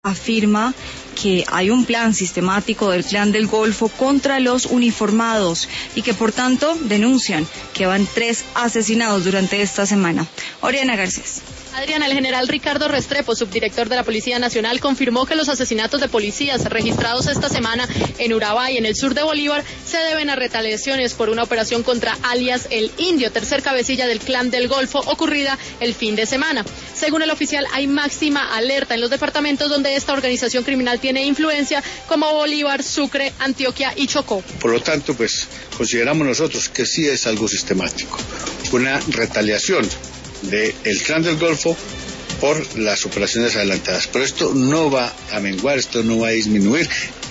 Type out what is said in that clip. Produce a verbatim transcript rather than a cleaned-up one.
afirma que hay un plan sistemático del Clan del Golfo contra los uniformados y que por tanto denuncian que van tres asesinados durante esta semana. Oriana Garcés. Adriana, el general Ricardo Restrepo, subdirector de la Policía Nacional, confirmó que los asesinatos de policías registrados esta semana en Urabá y en el sur de Bolívar se deben a retaliaciones por una operación contra alias El Indio, tercer cabecilla del Clan del Golfo, ocurrida el fin de semana. Según el oficial, hay máxima alerta en los departamentos donde esta organización criminal tiene influencia, como Bolívar, Sucre, Antioquia y Chocó. Por lo tanto, pues consideramos nosotros que sí es algo sistemático, una retaliación del Clan del Golfo por las operaciones adelantadas. Pero esto no va a menguar, esto no va a disminuir